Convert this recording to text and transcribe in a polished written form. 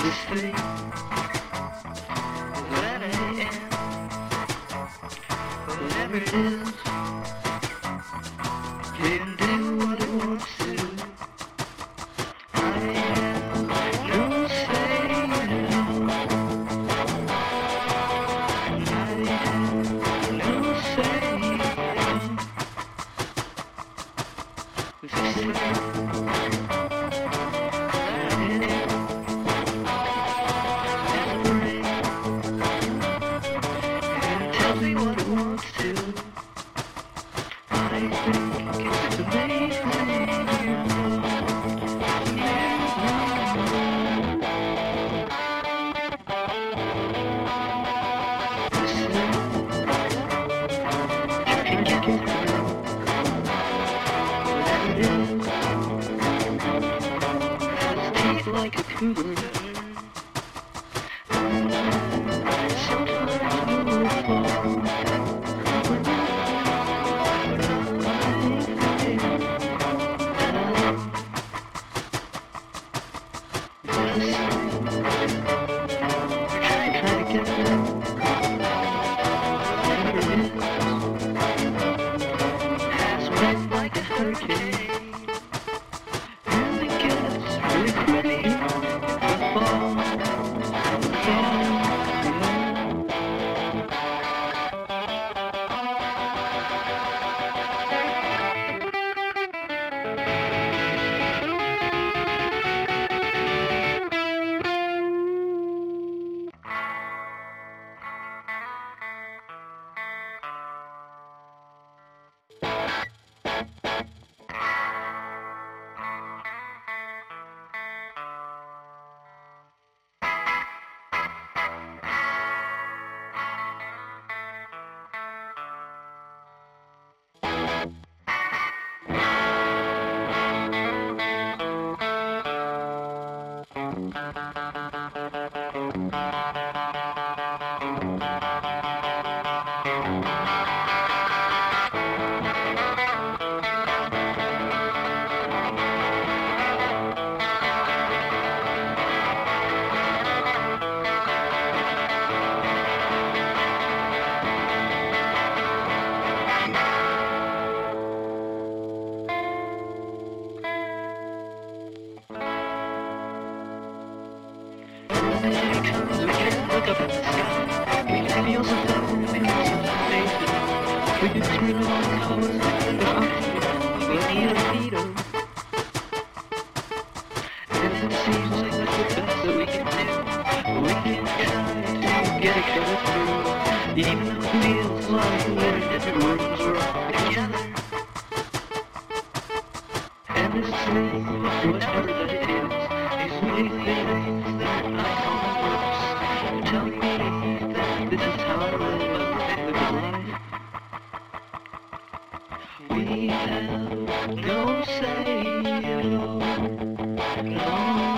thing that I am, whatever it is, can do what it wants to. I have no say now. I have no say now. This thing that I am. Tell me what it wants to. I think it's amazing. Like a cougar. Like a hurricane, and it gets really pretty. Look up at the sky. We can feel something, we can feel something. We can scream it on the colors, we need a freedom. And it seems like that's the best that we can do. We can try to get each other through, even though it feels like we're in different rooms, we're all together. And this thing, whatever that is really things that I call groups. Tell me that this is how I live life. We have no say, no.